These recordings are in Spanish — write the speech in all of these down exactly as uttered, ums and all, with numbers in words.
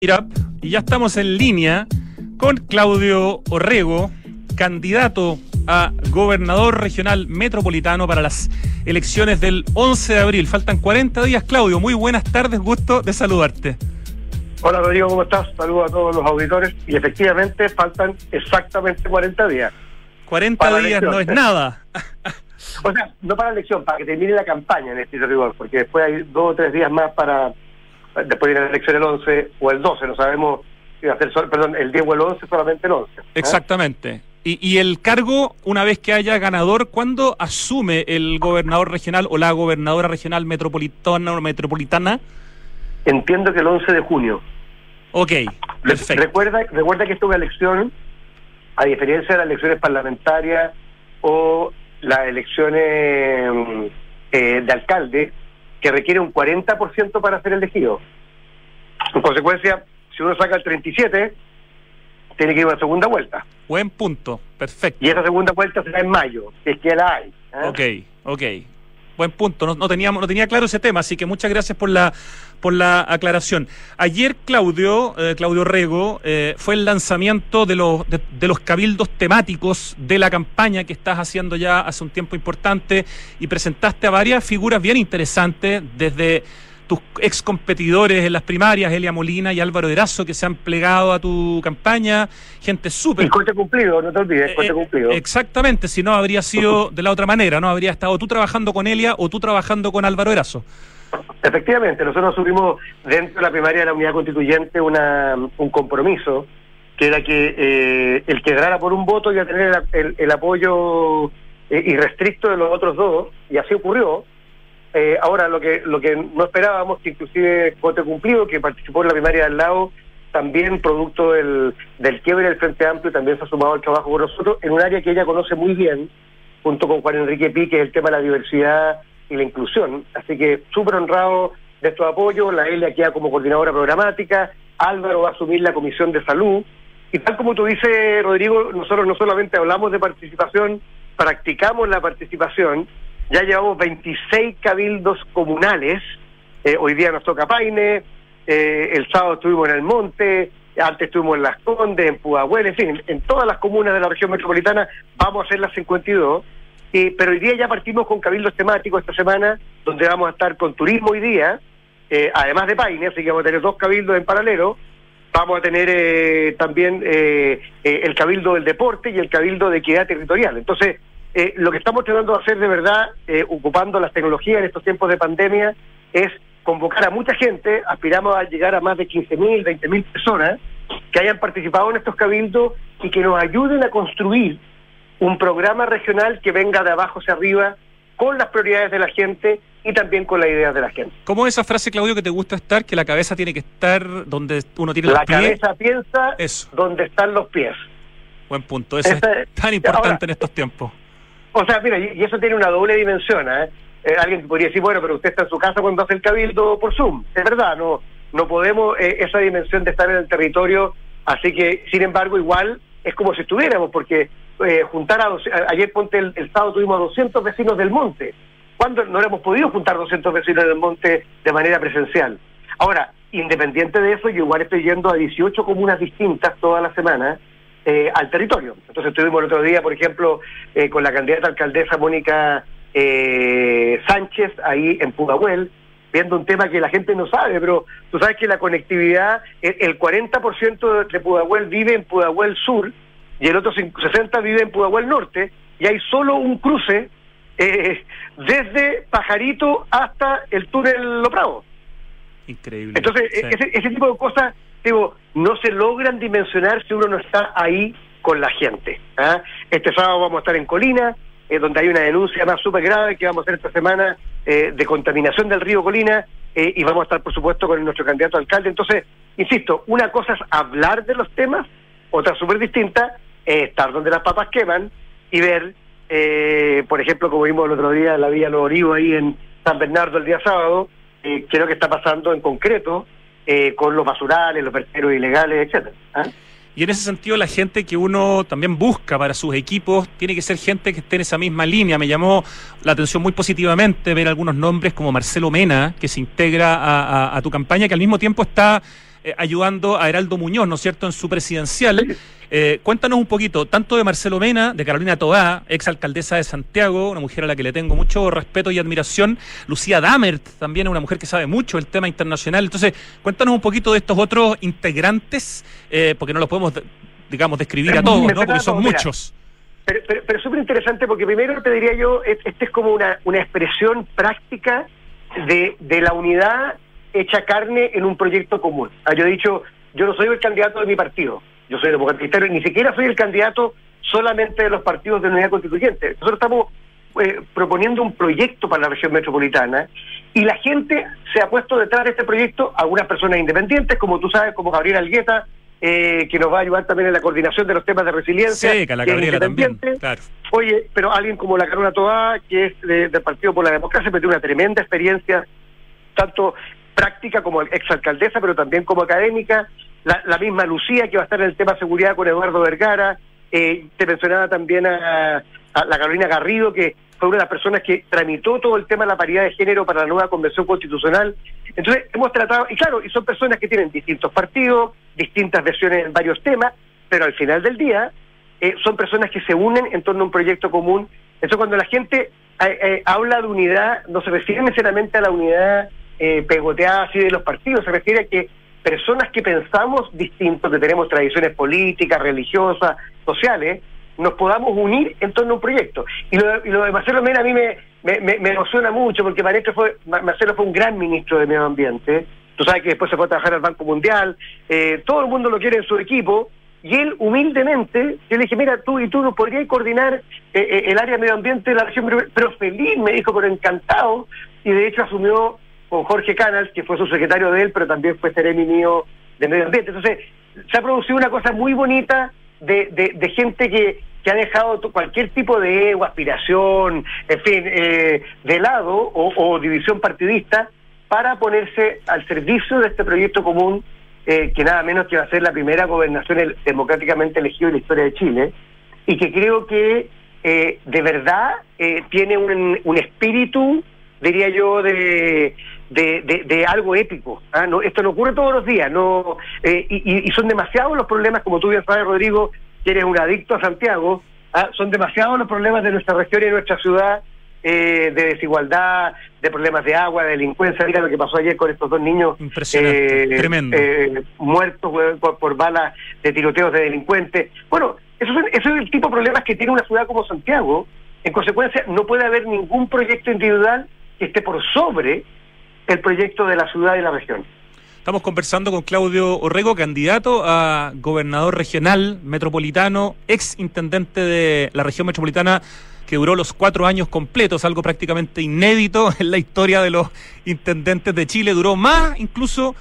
Y ya estamos en línea con Claudio Orrego, candidato a gobernador regional metropolitano para las elecciones del once de abril. Faltan cuarenta días, Claudio. Muy buenas tardes, gusto de saludarte. Hola Rodrigo, ¿cómo estás? Saludos a todos los auditores. Y efectivamente faltan exactamente cuarenta días. cuarenta días no es nada. O sea, no para la elección, para que termine la campaña en este rigor, porque después hay dos o tres días más para... Después de la elección el once o el doce, no sabemos si va a ser, sol, perdón, el diez o el once, solamente el once. ¿eh? Exactamente. Y, y el cargo, una vez que haya ganador, ¿cuándo asume el gobernador regional o la gobernadora regional metropolitana o metropolitana? Entiendo que el once de junio. Ok, perfecto. Recuerda, recuerda que esta es una elección, a diferencia de las elecciones parlamentarias o las elecciones eh, de alcalde, que requiere un cuarenta por ciento para ser elegido. En consecuencia, si uno saca el treinta y siete, tiene que ir a una segunda vuelta. Buen punto, perfecto. Y esa segunda vuelta será en mayo, si es que la hay. ¿eh? Ok, ok. Buen punto, no, no, teníamos, no tenía claro ese tema, así que muchas gracias por la por la aclaración. Ayer, Claudio, eh, Claudio Orrego, eh, fue el lanzamiento de los, de, de los cabildos temáticos de la campaña que estás haciendo ya hace un tiempo importante y presentaste a varias figuras bien interesantes, desde tus ex competidores en las primarias, Elia Molina y Álvaro Erazo, que se han plegado a tu campaña, gente súper... Y corte cumplido, no te olvides, corte eh, cumplido. Exactamente, si no habría sido de la otra manera, no habría estado tú trabajando con Elia o tú trabajando con Álvaro Erazo. Efectivamente, nosotros asumimos dentro de la primaria de la unidad constituyente una, un compromiso, que era que eh, el que ganara por un voto iba a tener el, el, el apoyo eh, irrestricto de los otros dos, y así ocurrió. Eh, ahora, lo que lo que no esperábamos, que inclusive Cote Cumplido, que participó en la primaria del lado, también producto del, del quiebre del Frente Amplio, también se ha sumado al trabajo con nosotros, en un área que ella conoce muy bien, junto con Juan Enrique Pi, que es el tema de la diversidad y la inclusión. Así que súper honrado de estos apoyos. La Elia queda como coordinadora programática, Álvaro va a asumir la Comisión de Salud, y tal como tú dices, Rodrigo, nosotros no solamente hablamos de participación, practicamos la participación. Ya llevamos veintiséis cabildos comunales, eh, hoy día nos toca Paine, eh, el sábado estuvimos en El Monte, antes estuvimos en Las Condes, en Pudahuel, en fin, en todas las comunas de la región metropolitana vamos a hacer las cincuenta y dos, eh, pero hoy día ya partimos con cabildos temáticos esta semana, donde vamos a estar con turismo hoy día, eh, además de Paine, así que vamos a tener dos cabildos en paralelo. Vamos a tener eh, también eh, eh, el cabildo del deporte y el cabildo de equidad territorial. Entonces, Eh, lo que estamos tratando de hacer de verdad, eh, ocupando las tecnologías en estos tiempos de pandemia, es convocar a mucha gente. Aspiramos a llegar a más de quince mil, veinte mil personas que hayan participado en estos cabildos y que nos ayuden a construir un programa regional que venga de abajo hacia arriba, con las prioridades de la gente y también con las ideas de la gente. ¿Cómo es esa frase, Claudio, que te gusta estar, que la cabeza tiene que estar donde uno tiene los la pies? La cabeza piensa Eso. Donde están los pies. Buen punto, eso Esta, es tan importante ahora, en estos tiempos. O sea, mira, y eso tiene una doble dimensión, ¿eh? Eh, alguien podría decir, bueno, pero usted está en su casa cuando hace el cabildo por Zoom. Es verdad, no no podemos eh, esa dimensión de estar en el territorio, así que, sin embargo, igual es como si estuviéramos, porque eh, juntar a... Ayer, ponte, el, el sábado tuvimos a doscientos vecinos del Monte. ¿Cuándo no hemos podido juntar doscientos vecinos del Monte de manera presencial? Ahora, independiente de eso, yo igual estoy yendo a dieciocho comunas distintas toda la semana, Eh, al territorio. Entonces estuvimos el otro día, por ejemplo, eh, con la candidata alcaldesa Mónica eh, Sánchez, ahí en Pudahuel, viendo un tema que la gente no sabe, pero tú sabes que la conectividad, el, el cuarenta por ciento de Pudahuel vive en Pudahuel Sur y el otro sesenta por ciento vive en Pudahuel Norte, y hay solo un cruce eh, desde Pajarito hasta el túnel Lo Prado. Increíble. Entonces, sí. ese, ese tipo de cosas, digo, no se logran dimensionar si uno no está ahí con la gente. ¿eh? Este sábado vamos a estar en Colina, eh, donde hay una denuncia más súper grave que vamos a hacer esta semana eh, de contaminación del río Colina, eh, y vamos a estar, por supuesto, con nuestro candidato a alcalde. Entonces, insisto, una cosa es hablar de los temas, otra súper distinta es estar donde las papas queman y ver, eh, por ejemplo, como vimos el otro día en la Villa Los Olivos, ahí en San Bernardo el día sábado, eh, qué es lo que está pasando en concreto, Eh, con los basurales, los vertederos ilegales, etcétera. ¿eh? Y en ese sentido, la gente que uno también busca para sus equipos tiene que ser gente que esté en esa misma línea. Me llamó la atención muy positivamente ver algunos nombres como Marcelo Mena, que se integra a, a, a tu campaña, que al mismo tiempo está eh, ayudando a Heraldo Muñoz, ¿no es cierto?, en su presidencial. Eh, cuéntanos un poquito, tanto de Marcelo Mena, de Carolina Toá, exalcaldesa de Santiago, una mujer a la que le tengo mucho respeto y admiración, Lucía Damert, también una mujer que sabe mucho del tema internacional. Entonces, cuéntanos un poquito de estos otros integrantes, eh, porque no los podemos, digamos, describir a todos, ¿no?, porque son muchos. Pero, pero, pero es súper interesante porque primero te diría yo, este es como una, una expresión práctica de, de la unidad hecha carne en un proyecto común. Ah, yo he dicho, yo no soy el candidato de mi partido, yo soy democratista, y ni siquiera soy el candidato solamente de los partidos de unidad constituyente. Nosotros estamos eh, proponiendo un proyecto para la región metropolitana y la gente se ha puesto detrás de este proyecto, algunas personas independientes, como tú sabes, como Gabriela Algueta, eh, que nos va a ayudar también en la coordinación de los temas de resiliencia. Sí, que la Gabriela también, claro. Oye, pero alguien como la Carolina Toá, que es de, del Partido por la Democracia, metió una tremenda experiencia, tanto práctica como exalcaldesa, pero también como académica. La, la misma Lucía, que va a estar en el tema seguridad con Eduardo Vergara. Eh, te mencionaba también a, a la Carolina Garrido, que fue una de las personas que tramitó todo el tema de la paridad de género para la nueva convención constitucional. Entonces hemos tratado, y claro, y son personas que tienen distintos partidos, distintas versiones en varios temas, pero al final del día eh, son personas que se unen en torno a un proyecto común. Entonces cuando la gente eh, eh, habla de unidad, no se refiere necesariamente a la unidad eh, pegoteada así de los partidos, se refiere a que personas que pensamos distintos, que tenemos tradiciones políticas, religiosas, sociales, nos podamos unir en torno a un proyecto. Y lo, y lo de Marcelo Mena a mí me, me, me emociona mucho, porque Marcelo fue, Marcelo fue un gran ministro de Medio Ambiente. Tú sabes que después se fue a trabajar al Banco Mundial, eh, todo el mundo lo quiere en su equipo, y él humildemente, yo le dije, mira, tú y tú nos podrías coordinar eh, eh, el área de medio ambiente de la región, pero feliz, me dijo, pero encantado, y de hecho asumió con Jorge Canals, que fue su secretario de él, pero también fue seremi mío de medio ambiente. Entonces, se ha producido una cosa muy bonita de, de, de gente que, que ha dejado cualquier tipo de ego, aspiración, en fin, eh, de lado, o, o división partidista, para ponerse al servicio de este proyecto común, eh, que nada menos que va a ser la primera gobernación democráticamente elegida en la historia de Chile, y que creo que eh, de verdad eh, tiene un, un espíritu, diría yo, de, de, de, de algo épico. ¿Ah? No, esto no ocurre todos los días, no eh, y, y son demasiados los problemas, como tú bien sabes, Rodrigo, que eres un adicto a Santiago. ¿Ah? Son demasiados los problemas de nuestra región y de nuestra ciudad, eh, de desigualdad, de problemas de agua, de delincuencia. Mira lo que pasó ayer con estos dos niños impresionante, eh, tremendo, eh, muertos por, por balas de tiroteos de delincuentes. Bueno, eso es, eso es el tipo de problemas que tiene una ciudad como Santiago. En consecuencia, no puede haber ningún proyecto individual que esté por sobre el proyecto de la ciudad y la región. Estamos conversando con Claudio Orrego, candidato a gobernador regional metropolitano, ex intendente de la región metropolitana, que duró los cuatro años completos, algo prácticamente inédito en la historia de los intendentes de Chile. Duró más incluso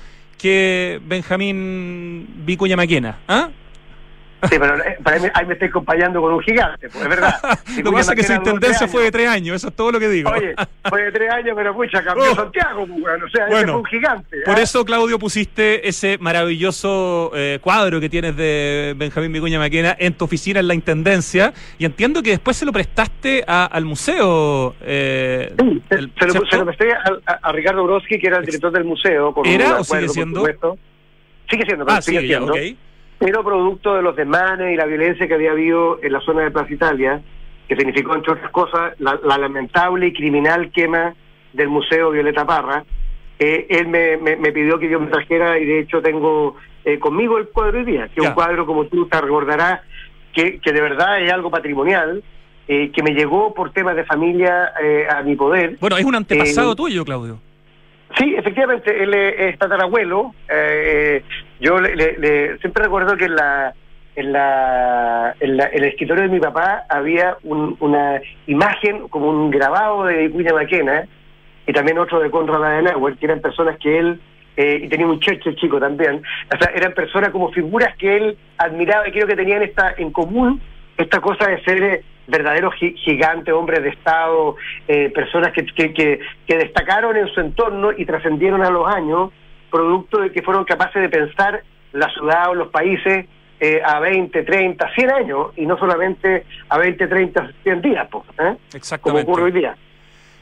que Benjamín Vicuña Maquena. ¿Ah? Sí, pero para mí, ahí me estoy acompañando con un gigante, pues es verdad. Si lo que pasa es que su intendencia fue de tres años, eso es todo lo que digo. Oye, fue de tres años, pero pucha, cambió oh. Santiago, pues, bueno, o sea, bueno, ese fue un gigante. Por ¿eh? eso, Claudio, pusiste ese maravilloso eh, cuadro que tienes de Benjamín Vicuña Maquena en tu oficina en la intendencia, y entiendo que después se lo prestaste a, al museo. Eh, sí, se, el, se, lo, se lo presté a, a, a Ricardo Brodsky, que era el director del museo. Con ¿Era un o sigue siendo? Sigue siendo, pero ah, sigue sí, siendo. Ya, okay. Pero producto de los desmanes y la violencia que había habido en la zona de Plaza Italia, que significó, entre otras cosas, la, la lamentable y criminal quema del Museo Violeta Parra, eh, él me, me, me pidió que yo me trajera, y de hecho tengo eh, conmigo el cuadro hoy día, que es un cuadro, como tú te recordarás, que, que de verdad es algo patrimonial, eh, que me llegó por temas de familia eh, a mi poder. Bueno, es un antepasado eh, tuyo, Claudio. Sí, efectivamente, él es tatarabuelo. Eh, yo le, le, le, siempre recuerdo que en la, en la, en la en el escritorio de mi papá había un, una imagen, como un grabado de Vicuña Maquena, y también otro de Konrad Adenauer, que eran personas que él, eh, y tenía un Churchill chico también, o sea, eran personas como figuras que él admiraba, y creo que tenían esta en común, esta cosa de ser eh, verdaderos gigantes, hombres de Estado, eh, personas que, que, que, que destacaron en su entorno y trascendieron a los años, producto de que fueron capaces de pensar la ciudad o los países eh, a veinte, treinta, cien años, y no solamente a veinte, treinta, cien días, pues, ¿eh? Exactamente. Como ocurre hoy día.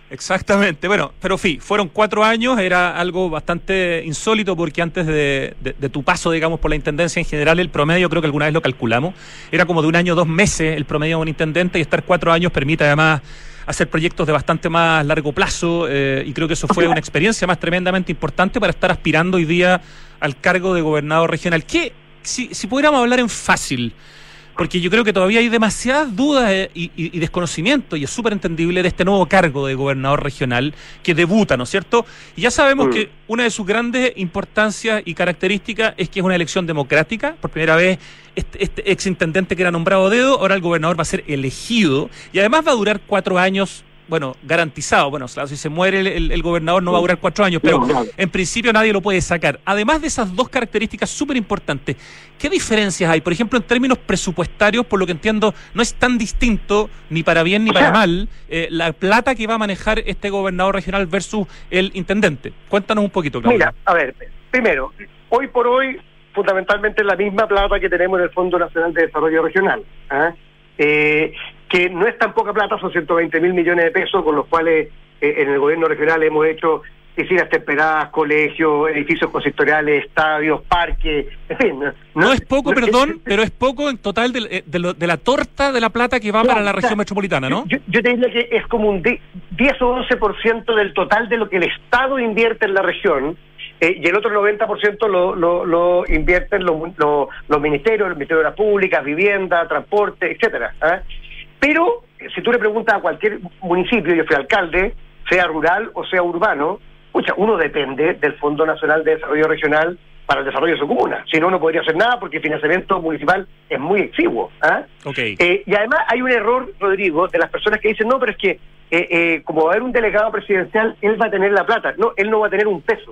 Exactamente, bueno, pero fi, fueron cuatro años, era algo bastante insólito porque antes de, de, de tu paso, digamos, por la intendencia en general, el promedio, creo que alguna vez lo calculamos, era como de un año, dos meses el promedio de un intendente, y estar cuatro años permite además hacer proyectos de bastante más largo plazo, eh, y creo que eso fue una experiencia más tremendamente importante para estar aspirando hoy día al cargo de gobernador regional. ¿Qué, si, si pudiéramos hablar en fácil? Porque yo creo que todavía hay demasiadas dudas y, y, y desconocimiento, y es súper entendible, de este nuevo cargo de gobernador regional que debuta, ¿no es cierto? Y ya sabemos mm. que una de sus grandes importancias y características es que es una elección democrática. Por primera vez, este, este exintendente que era nombrado a dedo, ahora el gobernador va a ser elegido, y además va a durar cuatro años, bueno, garantizado. Bueno, claro, si se muere el, el, el gobernador no va a durar cuatro años, pero en principio nadie lo puede sacar. Además de esas dos características súper importantes, ¿qué diferencias hay? Por ejemplo, en términos presupuestarios, por lo que entiendo, no es tan distinto, ni para bien ni para mal, eh, la plata que va a manejar este gobernador regional versus el intendente. Cuéntanos un poquito, Claudio. Mira, a ver, primero, hoy por hoy, fundamentalmente la misma plata que tenemos en el Fondo Nacional de Desarrollo Regional, ¿eh? Eh, que no es tan poca plata, son ciento veinte mil millones de pesos, con los cuales eh, en el gobierno regional hemos hecho piscinas temperadas, colegios, edificios consistoriales, estadios, parques, en fin. No, no es poco, no, perdón, es, pero es poco en total de, de, lo, de la torta de la plata que va claro, para la región claro, metropolitana, ¿no? Yo, yo te diría que es como un diez o once por ciento del total de lo que el Estado invierte en la región, eh, y el otro noventa por ciento lo, lo, lo invierten los, los, los ministerios, el Ministerio de las Públicas, Vivienda, Transporte, etcétera, ¿eh? Pero, si tú le preguntas a cualquier municipio, yo fui alcalde, sea rural o sea urbano, pucha, uno depende del Fondo Nacional de Desarrollo Regional para el desarrollo de su comuna. Si no, no podría hacer nada porque el financiamiento municipal es muy exiguo. ¿eh? Okay. Eh, y además hay un error, Rodrigo, de las personas que dicen, no, pero es que eh, eh, como va a haber un delegado presidencial, él va a tener la plata. No, él no va a tener un peso.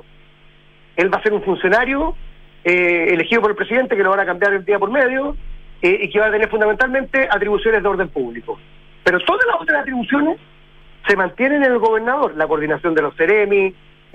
Él va a ser un funcionario eh, elegido por el presidente, que lo van a cambiar el día por medio, Eh, y que va a tener fundamentalmente atribuciones de orden público. Pero todas las otras atribuciones se mantienen en el gobernador, la coordinación de los CEREMI,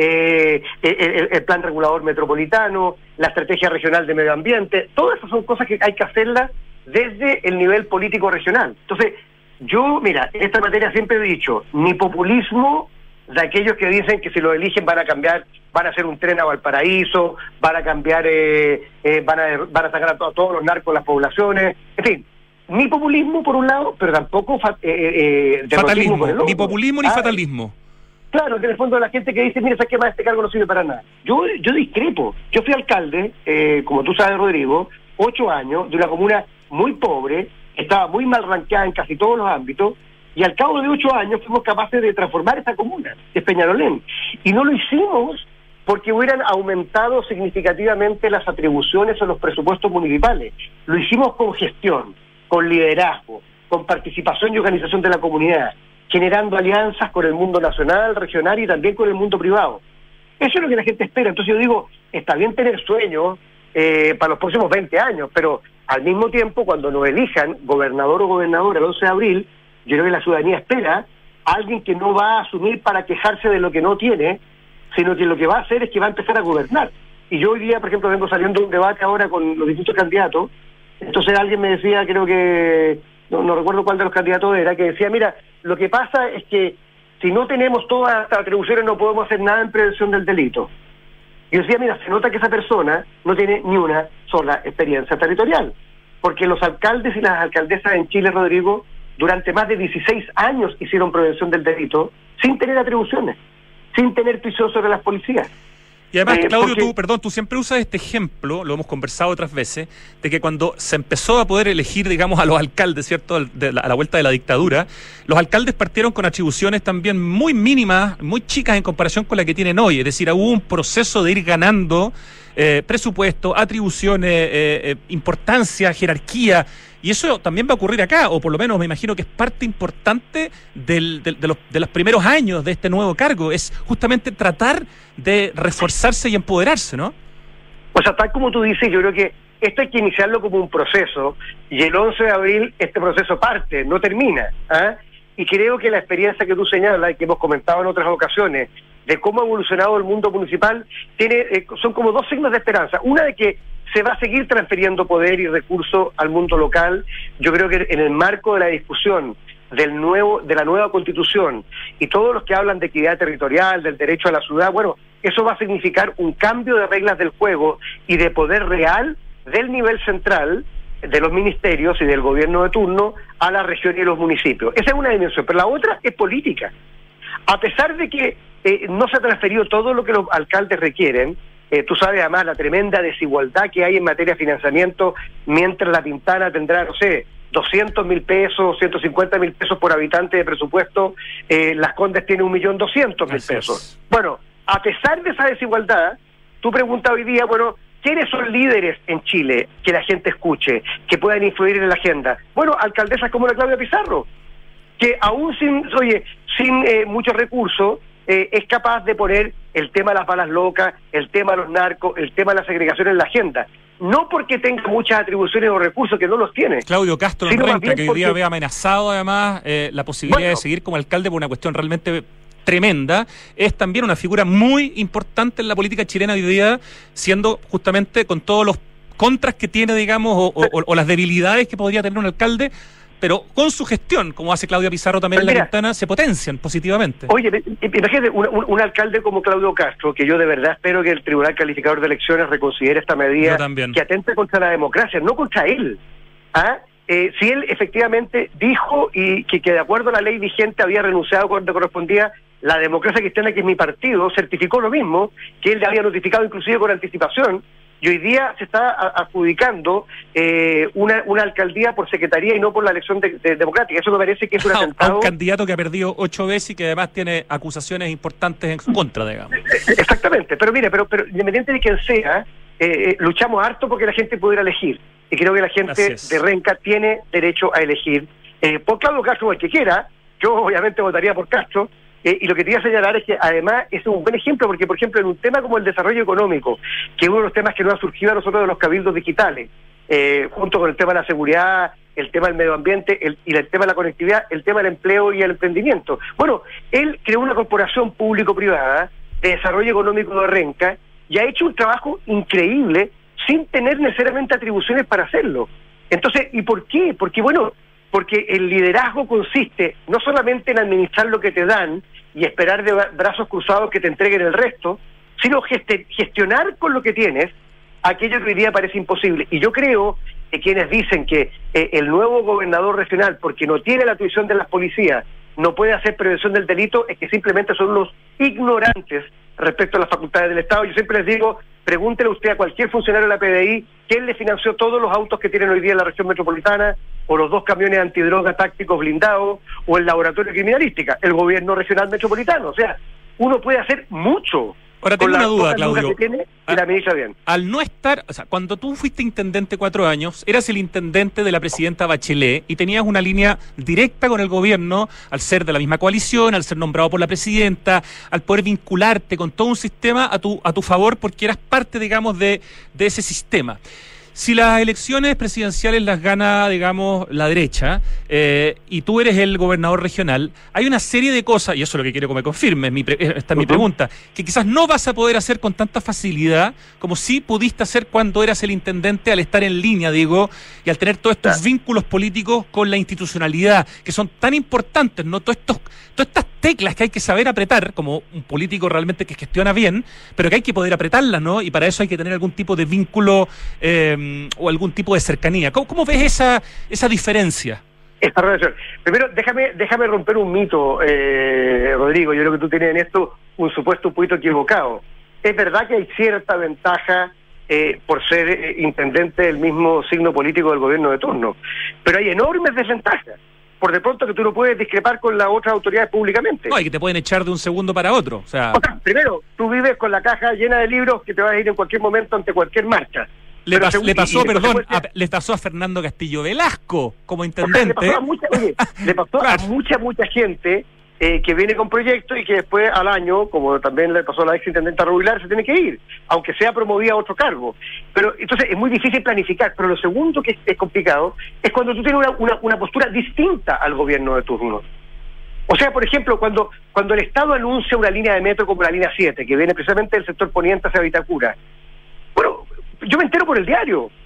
eh, el, el plan regulador metropolitano, la estrategia regional de medio ambiente, todas esas son cosas que hay que hacerlas desde el nivel político regional. Entonces, yo, mira, en esta materia siempre he dicho, ni populismo de aquellos que dicen que si lo eligen van a cambiar, van a hacer un tren a Valparaíso, van a cambiar, eh, eh, van a van a sacar a, to a todos los narcos de las poblaciones, en fin, ni populismo por un lado, pero tampoco fa eh, eh, fatalismo, por el otro. Ni populismo ni ah, fatalismo. Claro, en el fondo la gente que dice, mira, ¿sabes qué más? Este cargo no sirve para nada. Yo yo discrepo. Yo fui alcalde, eh, como tú sabes, Rodrigo, ocho años, de una comuna muy pobre, estaba muy mal ranqueada en casi todos los ámbitos, y al cabo de ocho años fuimos capaces de transformar esta comuna, que es Peñalolén. Y no lo hicimos porque hubieran aumentado significativamente las atribuciones o los presupuestos municipales. Lo hicimos con gestión, con liderazgo, con participación y organización de la comunidad, generando alianzas con el mundo nacional, regional y también con el mundo privado. Eso es lo que la gente espera. Entonces yo digo, está bien tener sueños eh, para los próximos veinte años, pero al mismo tiempo, cuando nos elijan gobernador o gobernadora el once de abril, yo creo que la ciudadanía espera a alguien que no va a asumir para quejarse de lo que no tiene, sino que lo que va a hacer es que va a empezar a gobernar. Y yo hoy día, por ejemplo, vengo saliendo de un debate ahora con los distintos candidatos, entonces alguien me decía, creo que, no, no recuerdo cuál de los candidatos era, que decía, mira, lo que pasa es que si no tenemos todas estas atribuciones no podemos hacer nada en prevención del delito. Y yo decía, mira, se nota que esa persona no tiene ni una sola experiencia territorial, porque los alcaldes y las alcaldesas en Chile, Rodrigo, durante más de dieciséis años hicieron prevención del delito sin tener atribuciones, sin tener prisión sobre las policías. Y además, Eh, Claudio, porque- tú, perdón, tú siempre usas este ejemplo, lo hemos conversado otras veces, de que cuando se empezó a poder elegir, digamos, a los alcaldes, ¿cierto?, Al- de la- a la vuelta de la dictadura, los alcaldes partieron con atribuciones también muy mínimas, muy chicas en comparación con la que tienen hoy. Es decir, hubo un proceso de ir ganando eh, presupuesto, atribuciones, eh, eh, importancia, jerarquía. Y eso también va a ocurrir acá, o por lo menos me imagino que es parte importante del, del- de, los, de los primeros años de este nuevo cargo, es justamente tratar de reforzarse y empoderarse, ¿no? O sea, tal como tú dices, yo creo que esto hay que iniciarlo como un proceso, y el once de abril este proceso parte, no termina. ¿ah? Y creo que la experiencia que tú señalas, y que hemos comentado en otras ocasiones, de cómo ha evolucionado el mundo municipal, tiene eh, son como dos signos de esperanza. Una de que se va a seguir transfiriendo poder y recursos al mundo local. Yo creo que en el marco de la discusión del nuevo, de la nueva Constitución y todos los que hablan de equidad territorial, del derecho a la ciudad, bueno, eso va a significar un cambio de reglas del juego y de poder real del nivel central, de los ministerios y del gobierno de turno a la región y los municipios. Esa es una dimensión, pero la otra es política. A pesar de que eh, no se ha transferido todo lo que los alcaldes requieren, eh, tú sabes además la tremenda desigualdad que hay en materia de financiamiento, mientras La Pintana tendrá, no sé, doscientos mil pesos, ciento cincuenta mil pesos por habitante de presupuesto, eh, Las Condes tiene un millón doscientos mil pesos. Bueno, a pesar de esa desigualdad, tú preguntas hoy día, bueno, ¿quiénes son líderes en Chile que la gente escuche, que puedan influir en la agenda? Bueno, alcaldesas como la Claudia Pizarro, que aún sin, oye, sin eh, muchos recursos, eh, es capaz de poner el tema de las balas locas, el tema de los narcos, el tema de la segregación en la agenda. No porque tenga muchas atribuciones o recursos, que no los tiene. Claudio Castro en Renca, que hoy día ve amenazado además eh, la posibilidad bueno, de seguir como alcalde por una cuestión realmente tremenda, es también una figura muy importante en la política chilena hoy día, siendo justamente con todos los contras que tiene, digamos, o, o, o las debilidades que podría tener un alcalde, pero con su gestión, como hace Claudia Pizarro también pero en mira, La Pintana, se potencian positivamente. Oye, imagínate, un, un, un alcalde como Claudio Castro, que yo de verdad espero que el Tribunal Calificador de Elecciones reconsidere esta medida que atente contra la democracia, no contra él. ¿Ah? Eh, si él efectivamente dijo y que, que de acuerdo a la ley vigente había renunciado cuando correspondía, la Democracia Cristiana, que es mi partido, certificó lo mismo, que él le había notificado inclusive con anticipación, y hoy día se está adjudicando eh, una, una alcaldía por secretaría y no por la elección de, de democrática. Eso me parece que es un atentado. A un candidato que ha perdido ocho veces y que además tiene acusaciones importantes en su contra, digamos. Exactamente, pero mire, pero, pero independiente de quién sea, eh, luchamos harto porque la gente pudiera elegir, y creo que la gente de Renca tiene derecho a elegir. Eh, por Claudio Castro, el que quiera, yo obviamente votaría por Castro. Eh, y lo que quería señalar es que además es un buen ejemplo porque, por ejemplo, en un tema como el desarrollo económico, que es uno de los temas que nos ha surgido a nosotros de los cabildos digitales, eh, junto con el tema de la seguridad, el tema del medio ambiente el, y el tema de la conectividad, el tema del empleo y el emprendimiento. Bueno, él creó una corporación público-privada de desarrollo económico de Renca y ha hecho un trabajo increíble sin tener necesariamente atribuciones para hacerlo. Entonces, ¿y por qué? Porque, bueno, porque el liderazgo consiste no solamente en administrar lo que te dan y esperar de brazos cruzados que te entreguen el resto, sino gest- gestionar con lo que tienes aquello que hoy día parece imposible. Y yo creo que quienes dicen que eh, el nuevo gobernador regional, porque no tiene la atribución de las policías, no puede hacer prevención del delito, es que simplemente son unos ignorantes respecto a las facultades del Estado. Yo siempre les digo, pregúntele usted a cualquier funcionario de la P D I quién le financió todos los autos que tienen hoy día en la región metropolitana, o los dos camiones antidroga tácticos blindados, o el laboratorio de criminalística, el gobierno regional metropolitano. O sea, uno puede hacer mucho. Ahora tengo una duda, Claudio. Tiene, y la ministra bien. Al no estar, o sea, cuando tú fuiste intendente cuatro años, eras el intendente de la presidenta Bachelet y tenías una línea directa con el gobierno, al ser de la misma coalición, al ser nombrado por la presidenta, al poder vincularte con todo un sistema a tu a tu favor, porque eras parte, digamos, de, de ese sistema. Si las elecciones presidenciales las gana, digamos, la derecha, eh, y tú eres el gobernador regional, hay una serie de cosas, y eso es lo que quiero que me confirmes, mi pre- esta es mi pregunta, que quizás no vas a poder hacer con tanta facilidad como sí pudiste hacer cuando eras el intendente, al estar en línea, digo, y al tener todos estos vínculos políticos con la institucionalidad, que son tan importantes, ¿no? Todos estos, todas estas teclas que hay que saber apretar, como un político realmente que gestiona bien, pero que hay que poder apretarlas, ¿no? Y para eso hay que tener algún tipo de vínculo eh, o algún tipo de cercanía. ¿Cómo, cómo ves esa esa diferencia? Esta relación. Primero, déjame déjame romper un mito, eh, Rodrigo. Yo creo que tú tienes en esto un supuesto un poquito equivocado. Es verdad que hay cierta ventaja eh, por ser eh, intendente del mismo signo político del gobierno de turno, pero hay enormes desventajas. Por de pronto que tú no puedes discrepar con las otras autoridades públicamente. No, y que te pueden echar de un segundo para otro. O sea, o sea primero, tú vives con la caja llena de libros que te vas a ir en cualquier momento ante cualquier marcha. Le, pas, según, le pasó, perdón, a, le pasó a Fernando Castillo Velasco como intendente. O sea, le pasó a mucha, oye, le pasó claro. a mucha, mucha gente eh, que viene con proyectos y que después al año, como también le pasó a la ex intendenta Rubilar, se tiene que ir, aunque sea promovida a otro cargo. Pero entonces es muy difícil planificar. Pero lo segundo que es, es complicado es cuando tú tienes una, una, una postura distinta al gobierno de turno. O sea, por ejemplo, cuando cuando el Estado anuncia una línea de metro como la línea siete, que viene precisamente del sector poniente hacia Vitacura, bueno, yo me entero por el diario.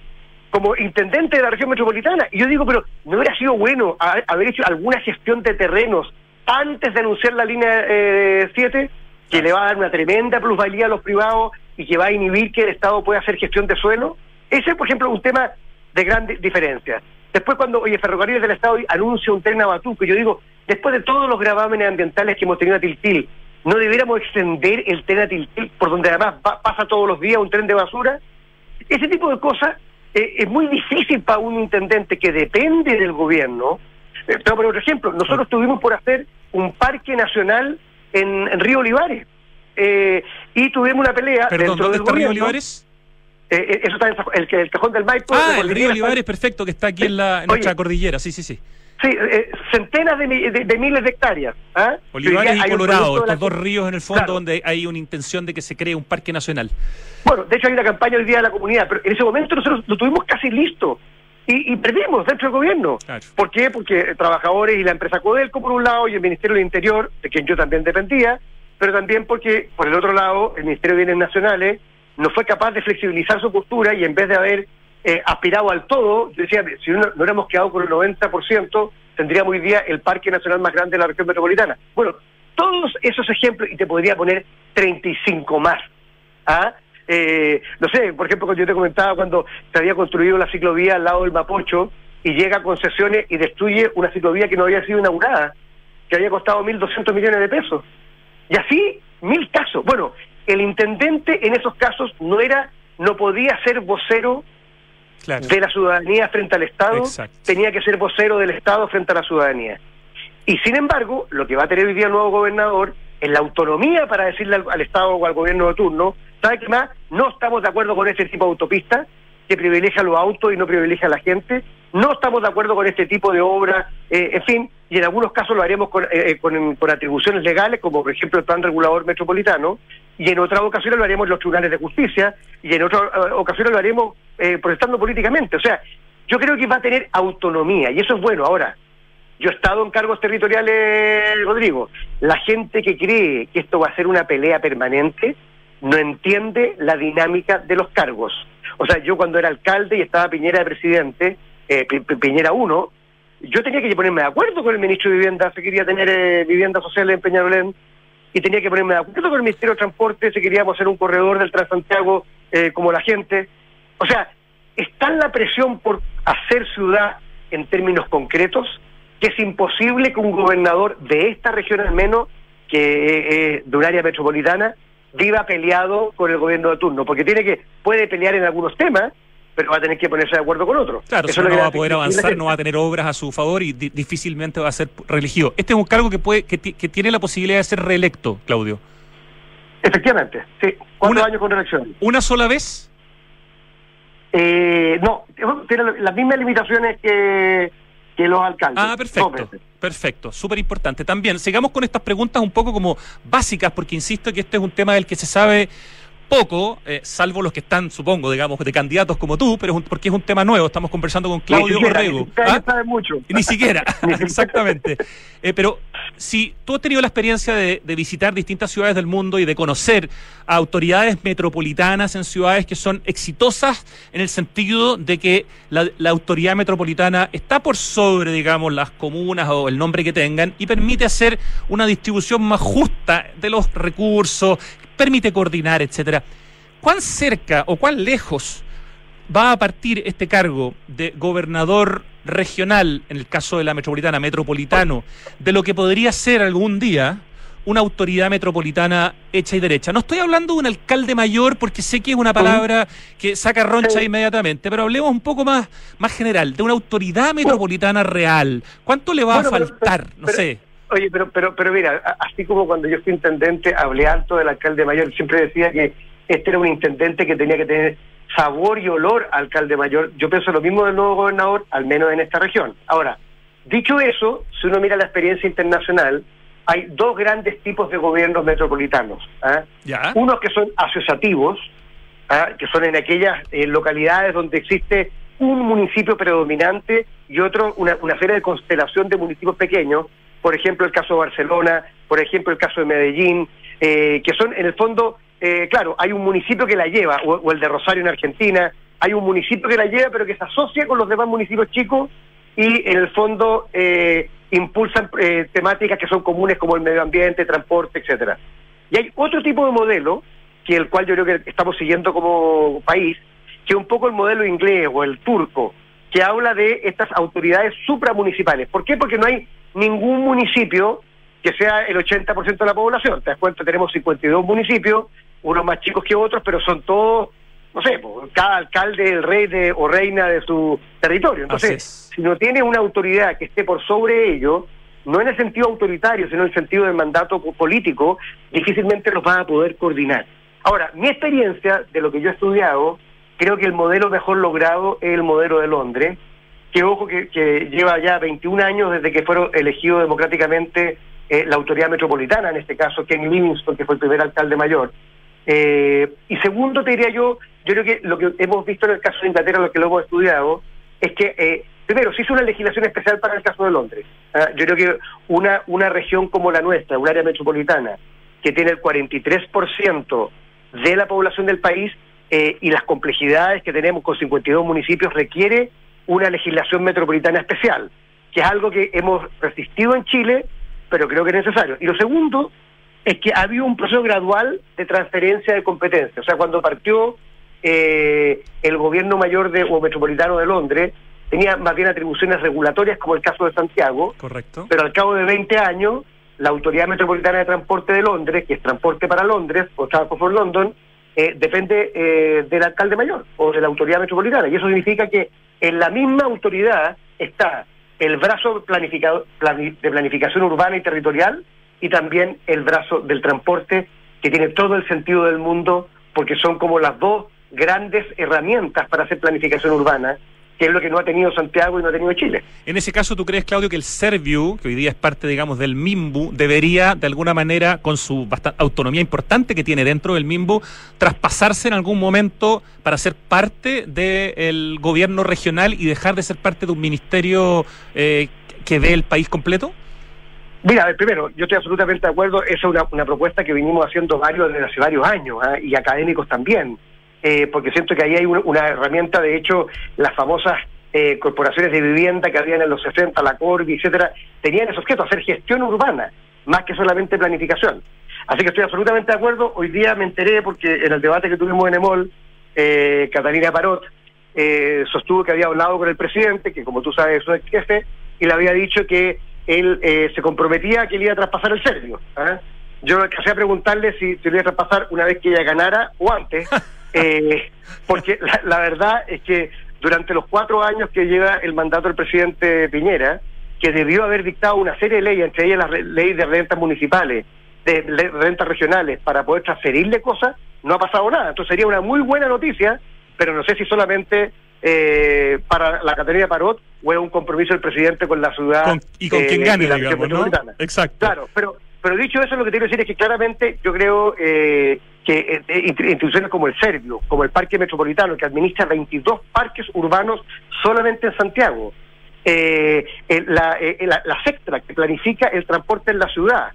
como intendente de la región metropolitana. Y yo digo, pero ¿no hubiera sido bueno haber, haber hecho alguna gestión de terrenos antes de anunciar la línea eh, siete, que le va a dar una tremenda plusvalía a los privados y que va a inhibir que el Estado pueda hacer gestión de suelo? Ese es, por ejemplo, un tema de gran diferencia. Después, cuando, oye, Ferrocarriles del Estado anuncia un tren a Batuco, yo digo, después de todos los gravámenes ambientales que hemos tenido a Tiltil, ¿no debiéramos extender el tren a Tiltil, por donde además va, pasa todos los días un tren de basura? Ese tipo de cosas eh, es muy difícil para un intendente que depende del gobierno. Eh, pero, por ejemplo, nosotros tuvimos por hacer un parque nacional en, en Río Olivares, eh, y tuvimos una pelea. Perdón, dentro ¿dónde del está Río gobierno. Olivares? Eh, eso está en el, el cajón del Maipo. Ah, de el Río Olivares, perfecto, que está aquí sí. en, la, en Oye, nuestra cordillera, sí, sí, sí. Sí, eh, centenas de, de, de miles de hectáreas. ¿Ah? Olivares y Colorado, estos la... dos ríos en el fondo, claro, donde hay una intención de que se cree un parque nacional. Bueno, de hecho hay una campaña hoy día de la comunidad, pero en ese momento nosotros lo tuvimos casi listo y, y perdimos dentro del gobierno. Claro. ¿Por qué? Porque trabajadores y la empresa Codelco por un lado y el Ministerio del Interior, de quien yo también dependía, pero también porque por el otro lado el Ministerio de Bienes Nacionales no fue capaz de flexibilizar su postura y en vez de haber eh, aspirado al todo, yo decía, si no, no hubiéramos quedado con el noventa por ciento, tendríamos hoy día el parque nacional más grande de la región metropolitana. Bueno, todos esos ejemplos, y te podría poner treinta y cinco más. ¿Ah? Eh, no sé, por ejemplo, cuando yo te comentaba cuando se había construido la ciclovía al lado del Mapocho y llega a concesiones y destruye una ciclovía que no había sido inaugurada, que había costado mil doscientos millones de pesos. Y así, mil casos. Bueno, el intendente en esos casos no era, no podía ser vocero, claro, de la ciudadanía frente al Estado. Exacto. Tenía que ser vocero del Estado frente a la ciudadanía. Y sin embargo, lo que va a tener hoy día el nuevo gobernador es la autonomía para decirle al, al Estado o al gobierno de turno, ¿sabe qué más? No estamos de acuerdo con este tipo de autopistas que privilegia los autos y no privilegia a la gente. No estamos de acuerdo con este tipo de obras, eh, en fin, y en algunos casos lo haremos con, eh, con, con atribuciones legales, como por ejemplo el Plan Regulador Metropolitano, y en otras ocasiones lo haremos en los tribunales de justicia, y en otras uh, ocasiones lo haremos eh, protestando políticamente. O sea, yo creo que va a tener autonomía, y eso es bueno. Ahora, yo he estado en cargos territoriales, Rodrigo. La gente que cree que esto va a ser una pelea permanente no entiende la dinámica de los cargos. O sea, yo cuando era alcalde y estaba Piñera de presidente, eh, Piñera uno, yo tenía que ponerme de acuerdo con el ministro de Vivienda si quería tener eh, vivienda social en Peñalolén, y tenía que ponerme de acuerdo con el Ministerio de Transporte si queríamos hacer un corredor del Transantiago eh, como la gente. O sea, está la presión por hacer ciudad en términos concretos, que es imposible que un gobernador de esta región al menos, que eh, de un área metropolitana, viva peleado con el gobierno de turno, porque tiene que puede pelear en algunos temas, pero va a tener que ponerse de acuerdo con otros. Claro, eso no va a poder avanzar, no va a tener obras a su favor y di difícilmente va a ser reelegido. Este es un cargo que puede que, que tiene la posibilidad de ser reelecto, Claudio. Efectivamente, sí. ¿Cuántos años con reelección? ¿Una sola vez? Eh, no, tiene las mismas limitaciones que, que los alcaldes. Ah, perfecto. Perfecto, súper importante. También, sigamos con estas preguntas un poco como básicas, porque insisto que este es un tema del que se sabe poco, eh, salvo los que están, supongo, digamos, de candidatos como tú, pero es un, porque es un tema nuevo. Estamos conversando con Claudio Orrego. ¿Ah? Sabe mucho. Ni siquiera, exactamente. Eh, pero si tú has tenido la experiencia de, de visitar distintas ciudades del mundo y de conocer a autoridades metropolitanas en ciudades que son exitosas en el sentido de que la, la autoridad metropolitana está por sobre, digamos, las comunas o el nombre que tengan y permite hacer una distribución más justa de los recursos, permite coordinar, etcétera. ¿Cuán cerca o cuán lejos va a partir este cargo de gobernador regional, en el caso de la metropolitana, metropolitano, de lo que podría ser algún día una autoridad metropolitana hecha y derecha? No estoy hablando de un alcalde mayor porque sé que es una palabra que saca roncha inmediatamente, pero hablemos un poco más, más general, de una autoridad metropolitana real. ¿Cuánto le va bueno, a faltar? Pero, pero, no sé. Oye, pero pero pero mira, así como cuando yo fui intendente hablé alto del alcalde mayor, siempre decía que este era un intendente que tenía que tener sabor y olor a alcalde mayor. Yo pienso lo mismo del nuevo gobernador, al menos en esta región. Ahora, dicho eso, si uno mira la experiencia internacional, hay dos grandes tipos de gobiernos metropolitanos. ¿eh? ¿Ya? Unos que son asociativos, ¿eh? que son en aquellas eh, localidades donde existe un municipio predominante y otro una, una serie de constelación de municipios pequeños. Por ejemplo, el caso de Barcelona, por ejemplo, el caso de Medellín, eh, que son, en el fondo, eh, claro, hay un municipio que la lleva, o, o el de Rosario en Argentina, hay un municipio que la lleva, pero que se asocia con los demás municipios chicos y en el fondo eh, impulsan eh, temáticas que son comunes como el medio ambiente, transporte, etcétera. Y hay otro tipo de modelo, que el cual yo creo que estamos siguiendo como país, que es un poco el modelo inglés o el turco, que habla de estas autoridades supramunicipales. ¿Por qué? Porque no hay ningún municipio que sea el ochenta por ciento de la población. Te das cuenta, tenemos cincuenta y dos municipios, unos más chicos que otros, pero son todos, no sé, cada alcalde, el rey de, o reina de su territorio. Entonces, si no tiene una autoridad que esté por sobre ello, no en el sentido autoritario, sino en el sentido del mandato político, difícilmente los van a poder coordinar. Ahora, mi experiencia de lo que yo he estudiado, creo que el modelo mejor logrado es el modelo de Londres, que ojo que, que lleva ya veintiún años desde que fueron elegidos democráticamente eh, la autoridad metropolitana, en este caso Ken Livingstone, que fue el primer alcalde mayor. Eh, y segundo, te diría yo, yo creo que lo que hemos visto en el caso de Inglaterra, lo que lo hemos estudiado, es que, eh, primero, se hizo una legislación especial para el caso de Londres. ¿Ah? Yo creo que una, una región como la nuestra, un área metropolitana, que tiene el cuarenta y tres por ciento de la población del país, eh, y las complejidades que tenemos con cincuenta y dos municipios, requiere una legislación metropolitana especial, que es algo que hemos resistido en Chile, pero creo que es necesario. Y lo segundo es que ha habido un proceso gradual de transferencia de competencias. O sea, cuando partió eh, el gobierno mayor de, o metropolitano de Londres, tenía más bien atribuciones regulatorias, como el caso de Santiago. Correcto. Pero al cabo de veinte años, la Autoridad Metropolitana de Transporte de Londres, que es Transporte para Londres, o Transport for London, eh, depende eh, del alcalde mayor o de la Autoridad Metropolitana. Y eso significa que en la misma autoridad está el brazo planificado, plani, de planificación urbana y territorial, y también el brazo del transporte, que tiene todo el sentido del mundo, porque son como las dos grandes herramientas para hacer planificación urbana, que es lo que no ha tenido Santiago y no ha tenido Chile. En ese caso, ¿tú crees, Claudio, que el Serviu, que hoy día es parte, digamos, del MIMBU, debería, de alguna manera, con su bastante autonomía importante que tiene dentro del MIMBU, traspasarse en algún momento para ser parte del gobierno regional y dejar de ser parte de un ministerio eh, que ve el país completo? Mira, a ver, primero, yo estoy absolutamente de acuerdo. Esa es una, una propuesta que venimos haciendo varios desde hace varios años, ¿eh? Y académicos también. Eh, porque siento que ahí hay una, una herramienta. De hecho, las famosas eh, corporaciones de vivienda que habían en los sesenta, la Corvi, etcétera, tenían ese objeto, hacer gestión urbana, más que solamente planificación. Así que estoy absolutamente de acuerdo. Hoy día me enteré, porque en el debate que tuvimos en EMOL, eh, Catalina Parot eh, sostuvo que había hablado con el presidente, que como tú sabes es su ex jefe, y le había dicho que él eh, se comprometía a que le iba a traspasar el Serviu. ¿eh? Yo alcancé a preguntarle si se lo iba a traspasar una vez que ella ganara o antes, eh, porque la, la verdad es que durante los cuatro años que lleva el mandato del presidente Piñera, que debió haber dictado una serie de leyes, entre ellas las leyes de rentas municipales, de, de rentas regionales, para poder transferirle cosas, no ha pasado nada. Entonces sería una muy buena noticia, pero no sé si solamente eh, para la Catalina Parot o es un compromiso del presidente con la ciudad. Con, y con eh, quien gane, la digamos, ¿no? Exacto. Claro, pero pero dicho eso, lo que quiero decir es que claramente yo creo eh, que eh, instituciones como el Serviu, como el Parque Metropolitano, que administra veintidós parques urbanos solamente en Santiago, eh, la, eh, la, la SECTRA, que planifica el transporte en la ciudad,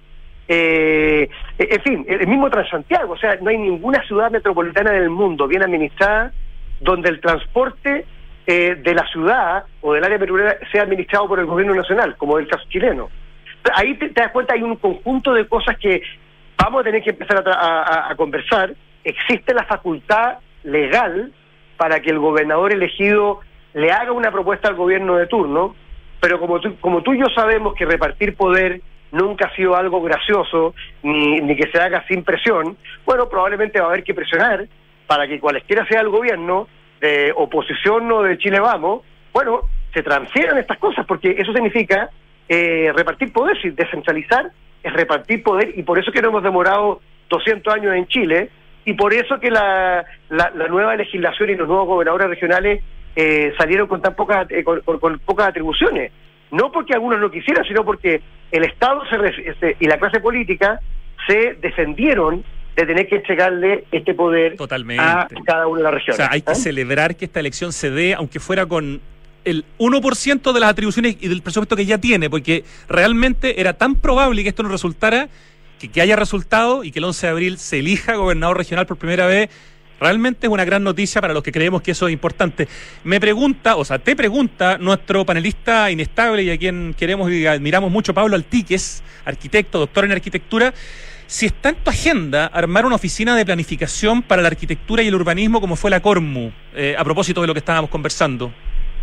eh, en fin, el mismo Transantiago. O sea, no hay ninguna ciudad metropolitana del mundo bien administrada donde el transporte eh, de la ciudad o del área metropolitana sea administrado por el gobierno nacional, como es el caso chileno. Ahí te, te das cuenta, hay un conjunto de cosas que vamos a tener que empezar a, a, a conversar. Existe la facultad legal para que el gobernador elegido le haga una propuesta al gobierno de turno, pero como tú, como tú y yo sabemos que repartir poder nunca ha sido algo gracioso, ni, ni que se haga sin presión, bueno, probablemente va a haber que presionar para que cualesquiera sea el gobierno, de oposición o de Chile Vamos, bueno, se transfieran estas cosas, porque eso significa eh, repartir poder. Si descentralizar es repartir poder, y por eso que nos hemos demorado doscientos años en Chile, y por eso que la, la, la nueva legislación y los nuevos gobernadores regionales eh, salieron con tan pocas eh, con, con, con pocas atribuciones, no porque algunos no quisieran, sino porque el Estado se, se, y la clase política se defendieron de tener que entregarle este poder Totalmente. a cada una de las regiones. O sea, hay que ¿eh? celebrar que esta elección se dé, aunque fuera con el uno por ciento de las atribuciones y del presupuesto que ya tiene, porque realmente era tan probable que esto no resultara, que, que haya resultado y que el once de abril se elija gobernador regional por primera vez, Realmente es una gran noticia para los que creemos que eso es importante. Me pregunta, o sea, te pregunta nuestro panelista inestable y a quien queremos y admiramos mucho, Pablo Altíquez, arquitecto, doctor en arquitectura, si está en tu agenda armar una oficina de planificación para la arquitectura y el urbanismo como fue la Cormu, eh, a propósito de lo que estábamos conversando.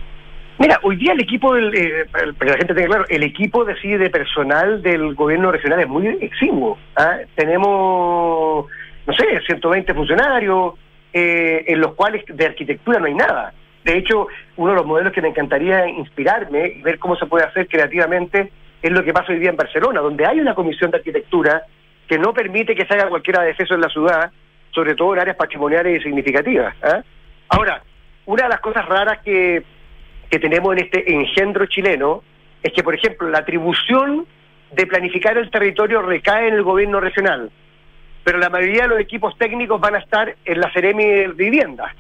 Mira, hoy día el equipo, del, eh, para que la gente tenga claro, el equipo de, sí, de personal del gobierno regional es muy exiguo. ¿Ah? Tenemos, no sé, ciento veinte funcionarios, eh, en los cuales de arquitectura no hay nada. De hecho, uno de los modelos que me encantaría inspirarme y ver cómo se puede hacer creativamente es lo que pasa hoy día en Barcelona, donde hay una comisión de arquitectura que no permite que se haga cualquiera de exceso en la ciudad, sobre todo en áreas patrimoniales y significativas. ¿Ah? Ahora, una de las cosas raras que que tenemos en este engendro chileno es que, por ejemplo, la atribución de planificar el territorio recae en el gobierno regional, pero la mayoría de los equipos técnicos van a estar en la Seremi de Vivienda.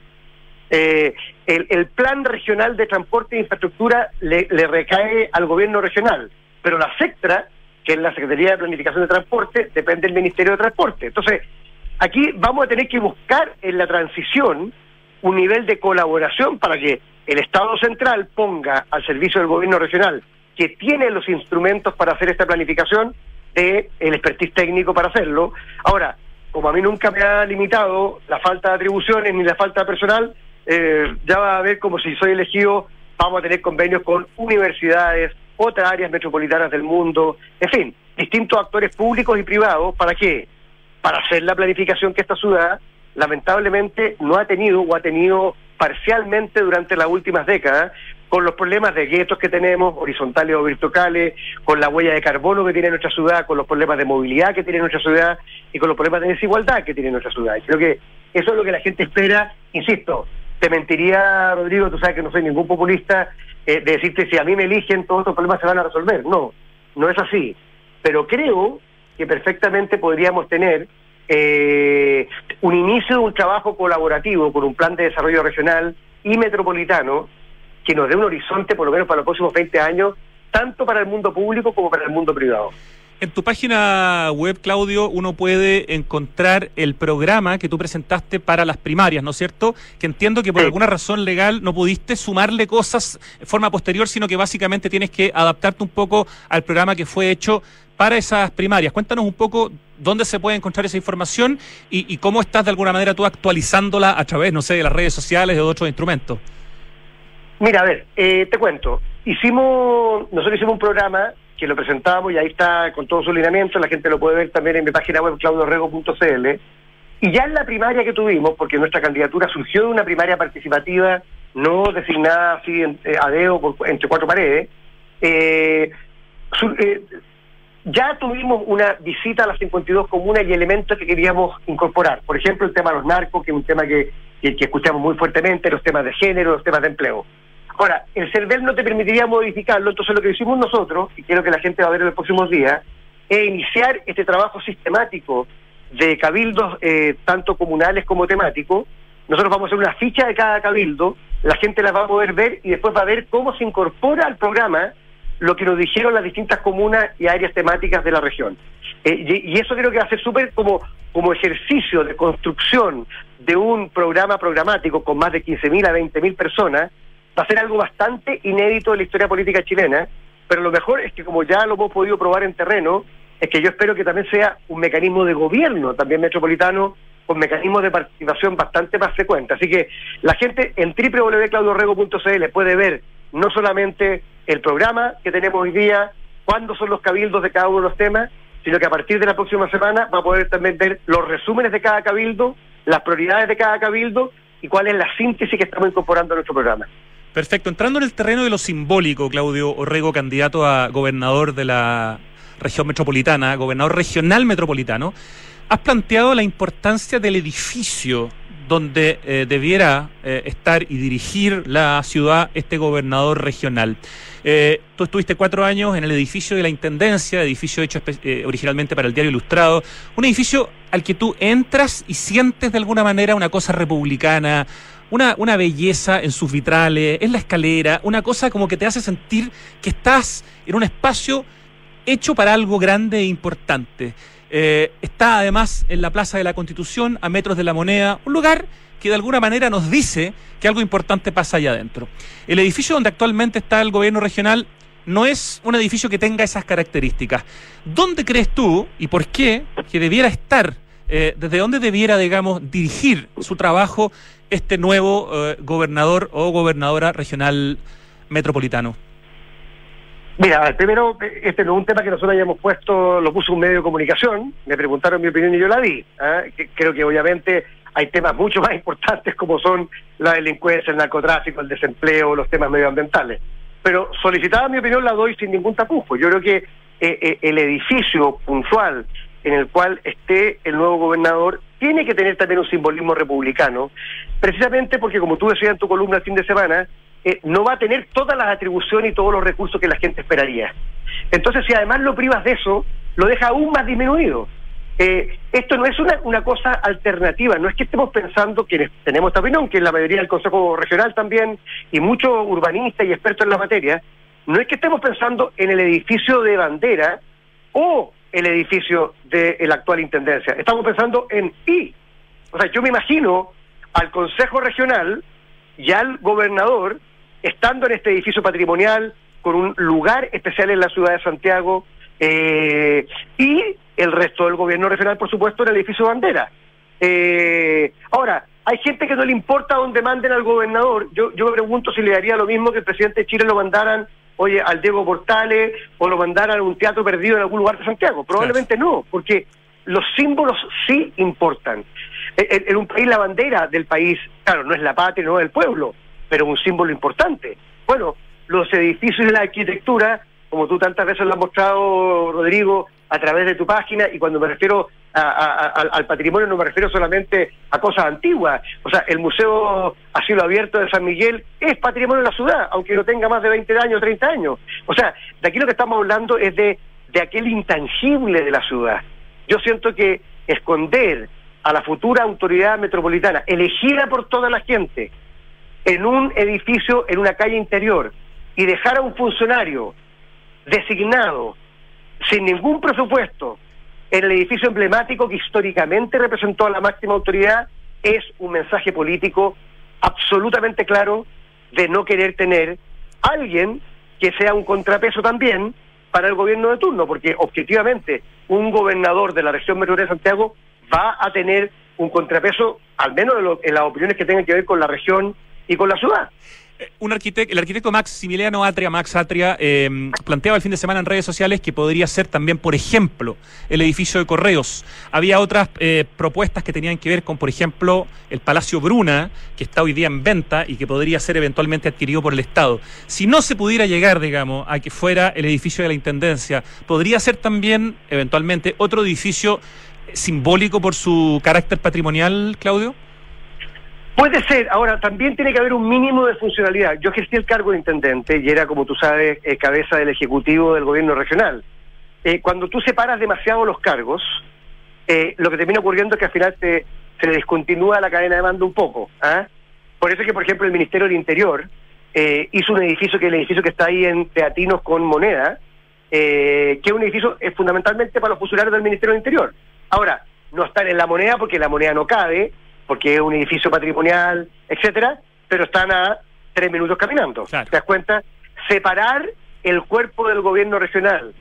Eh, el, el plan regional de transporte e infraestructura le, le recae al gobierno regional, pero la SECTRA, que es la Secretaría de Planificación de Transporte, depende del Ministerio de Transporte. Entonces, aquí vamos a tener que buscar en la transición un nivel de colaboración para que el Estado central ponga al servicio del gobierno regional, que tiene los instrumentos para hacer esta planificación, de el expertise técnico para hacerlo. Ahora, como a mí nunca me ha limitado la falta de atribuciones ni la falta de personal, eh, ya va a ver como si soy elegido, vamos a tener convenios con universidades, otras áreas metropolitanas del mundo, en fin, distintos actores públicos y privados. ¿Para qué? Para hacer la planificación que esta ciudad lamentablemente no ha tenido o ha tenido parcialmente durante las últimas décadas, con los problemas de guetos que tenemos, horizontales o verticales, con la huella de carbono que tiene nuestra ciudad, con los problemas de movilidad que tiene nuestra ciudad y con los problemas de desigualdad que tiene nuestra ciudad. Y creo que eso es lo que la gente espera. Insisto, te mentiría, Rodrigo, tú sabes que no soy ningún populista, eh, de decirte si a mí me eligen todos estos problemas se van a resolver. No, no es así. Pero creo que perfectamente podríamos tener Eh, un inicio de un trabajo colaborativo con un plan de desarrollo regional y metropolitano que nos dé un horizonte por lo menos para los próximos veinte años, tanto para el mundo público como para el mundo privado. En tu página web, Claudio, uno puede encontrar el programa que tú presentaste para las primarias, ¿no es cierto? Que entiendo que por sí. alguna razón legal no pudiste sumarle cosas de forma posterior, sino que básicamente tienes que adaptarte un poco al programa que fue hecho para esas primarias. Cuéntanos un poco dónde se puede encontrar esa información y, y cómo estás de alguna manera tú actualizándola a través, no sé, de las redes sociales o de otros instrumentos. Mira, a ver, eh, te cuento. Hicimos, nosotros hicimos un programa que lo presentábamos y ahí está con todo su lineamiento, la gente lo puede ver también en mi página web claudio rego punto c l, y ya en la primaria que tuvimos, porque nuestra candidatura surgió de una primaria participativa no designada así en, eh, a dedo por, entre cuatro paredes, eh, su, eh, ya tuvimos una visita a las cincuenta y dos comunas y elementos que queríamos incorporar. Por ejemplo, el tema de los narcos, que es un tema que, que, que escuchamos muy fuertemente, los temas de género, los temas de empleo. Ahora, el CERVEL no te permitiría modificarlo, entonces lo que hicimos nosotros, y quiero que la gente va a ver en los próximos días, es iniciar este trabajo sistemático de cabildos, eh, tanto comunales como temáticos. Nosotros vamos a hacer una ficha de cada cabildo, la gente la va a poder ver y después va a ver cómo se incorpora al programa lo que nos dijeron las distintas comunas y áreas temáticas de la región. Eh, y, y eso creo que va a ser súper como, como ejercicio de construcción de un programa programático con más de quince mil a veinte mil personas. Va a ser algo bastante inédito en la historia política chilena, pero lo mejor es que como ya lo hemos podido probar en terreno, es que yo espero que también sea un mecanismo de gobierno también metropolitano, con mecanismos de participación bastante más frecuentes. Así que la gente en doble u doble u doble u punto claudio rego punto c l puede ver no solamente el programa que tenemos hoy día, cuándo son los cabildos de cada uno de los temas, sino que a partir de la próxima semana va a poder también ver los resúmenes de cada cabildo, las prioridades de cada cabildo y cuál es la síntesis que estamos incorporando a nuestro programa. Perfecto. Entrando en el terreno de lo simbólico, Claudio Orrego, candidato a gobernador de la región metropolitana, gobernador regional metropolitano, has planteado la importancia del edificio donde eh, debiera eh, estar y dirigir la ciudad este gobernador regional. Eh, tú estuviste cuatro años en el edificio de la Intendencia, edificio hecho eh, originalmente para el Diario Ilustrado, un edificio al que tú entras y sientes de alguna manera una cosa republicana, una, una belleza en sus vitrales, en la escalera, una cosa como que te hace sentir que estás en un espacio hecho para algo grande e importante. Eh, está además en la Plaza de la Constitución, a metros de la Moneda, un lugar que de alguna manera nos dice que algo importante pasa allá adentro. El edificio donde actualmente está el gobierno regional no es un edificio que tenga esas características. ¿Dónde crees tú y por qué que debiera estar, eh, desde dónde debiera, digamos, dirigir su trabajo este nuevo eh, gobernador o gobernadora regional metropolitano? Mira, primero, este no es un tema que nosotros hayamos puesto, lo puso un medio de comunicación, me preguntaron mi opinión y yo la di. ¿eh? Creo que obviamente hay temas mucho más importantes como son la delincuencia, el narcotráfico, el desempleo, los temas medioambientales. Pero solicitada mi opinión la doy sin ningún tapujo. Yo creo que eh, eh, el edificio puntual en el cual esté el nuevo gobernador tiene que tener también un simbolismo republicano, precisamente porque, como tú decías en tu columna el fin de semana, eh, no va a tener todas las atribuciones y todos los recursos que la gente esperaría. Entonces, si además lo privas de eso, lo deja aún más disminuido. Eh, esto no es una, una cosa alternativa, no es que estemos pensando, quienes tenemos esta opinión, que la mayoría del Consejo Regional también, y muchos urbanistas y expertos en la materia, no es que estemos pensando en el edificio de Bandera o el edificio de la actual Intendencia, estamos pensando en I. O sea, yo me imagino al Consejo Regional y al gobernador estando en este edificio patrimonial, con un lugar especial en la ciudad de Santiago, eh, y el resto del gobierno regional, por supuesto, en el edificio Bandera. Eh, ahora, hay gente que no le importa dónde manden al gobernador. Yo, yo me pregunto si le daría lo mismo que el presidente de Chile lo mandaran, oye, al Diego Portales, o lo mandaran a un teatro perdido en algún lugar de Santiago. Probablemente no, porque los símbolos sí importan. En, en un país, la bandera del país, claro, no es la patria, no es el pueblo, pero un símbolo importante. Bueno, los edificios y la arquitectura, como tú tantas veces lo has mostrado, Rodrigo, a través de tu página, y cuando me refiero a, a, a, al patrimonio no me refiero solamente a cosas antiguas. O sea, el Museo a Cielo Abierto de San Miguel es patrimonio de la ciudad, aunque no tenga más de veinte años, treinta años. O sea, de aquí lo que estamos hablando es de, de aquel intangible de la ciudad. Yo siento que esconder a la futura autoridad metropolitana, elegida por toda la gente, en un edificio, en una calle interior, y dejar a un funcionario designado, sin ningún presupuesto, en el edificio emblemático que históricamente representó a la máxima autoridad, es un mensaje político absolutamente claro de no querer tener alguien que sea un contrapeso también para el gobierno de turno, porque objetivamente un gobernador de la región metropolitana de Santiago va a tener un contrapeso, al menos en, lo, en las opiniones que tengan que ver con la región y con la ciudad. Un arquitecto, el arquitecto Maximiliano Atria, Max Atria, eh, planteaba el fin de semana en redes sociales que podría ser también, por ejemplo, el edificio de Correos. Había otras eh, propuestas que tenían que ver con, por ejemplo, el Palacio Bruna, que está hoy día en venta y que podría ser eventualmente adquirido por el Estado. Si no se pudiera llegar, digamos, a que fuera el edificio de la Intendencia, podría ser también, eventualmente, otro edificio simbólico por su carácter patrimonial, Claudio. Puede ser. Ahora, también tiene que haber un mínimo de funcionalidad. Yo ejercí el cargo de intendente y era, como tú sabes, eh, cabeza del Ejecutivo del Gobierno Regional. Eh, cuando tú separas demasiado los cargos, eh, lo que termina ocurriendo es que al final te, se le descontinúa la cadena de mando un poco. ¿ah? Por eso es que, por ejemplo, el Ministerio del Interior eh, hizo un edificio, que es el edificio que está ahí en Teatinos con Moneda, eh, que es un edificio eh, fundamentalmente para los funcionarios del Ministerio del Interior. Ahora, no están en la Moneda porque la Moneda no cabe, porque es un edificio patrimonial, etcétera, pero están a tres minutos caminando. Claro. ¿Te das cuenta? Separar el cuerpo del gobierno regional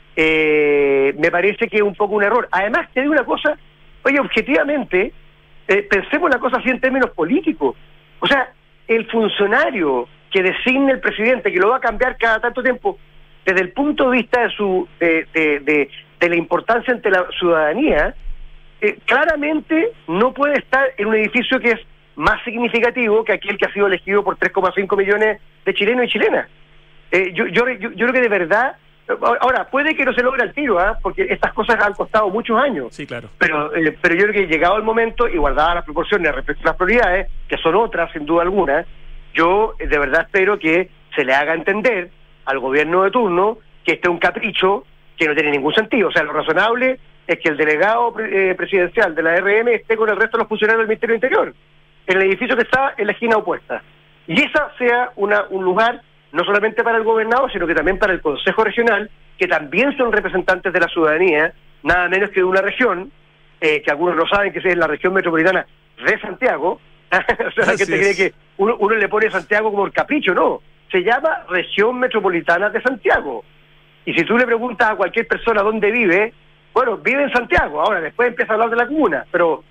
eh, me parece que es un poco un error. Además, te digo una cosa, oye, objetivamente, eh, pensemos la cosa así en términos políticos. O sea, el funcionario que designe el presidente, que lo va a cambiar cada tanto tiempo, desde el punto de vista de su de, de, de, de la importancia ante la ciudadanía, Eh, claramente no puede estar en un edificio que es más significativo que aquel que ha sido elegido por tres coma cinco millones de chilenos y chilenas. Eh, yo, yo, yo, yo creo que de verdad, ahora, puede que no se logre al tiro, ¿eh? porque estas cosas han costado muchos años. Sí, claro. Pero, eh, pero yo creo que llegado el momento, y guardadas las proporciones respecto a las prioridades, que son otras sin duda alguna, yo eh, de verdad espero que se le haga entender al gobierno de turno que este es un capricho que no tiene ningún sentido. O sea, lo razonable es que el delegado eh, presidencial de la R M esté con el resto de los funcionarios del Ministerio del Interior, en el edificio que está en la esquina opuesta. Y esa sea una, un lugar no solamente para el gobernador, sino que también para el Consejo Regional, que también son representantes de la ciudadanía, nada menos que de una región, eh, que algunos no saben que es la región metropolitana de Santiago, O sea, la gente cree que uno, uno le pone Santiago como el capricho, no. Se llama Región Metropolitana de Santiago. Y si tú le preguntas a cualquier persona dónde vive, bueno, vive en Santiago. Ahora, después empieza a hablar de la comuna. Pero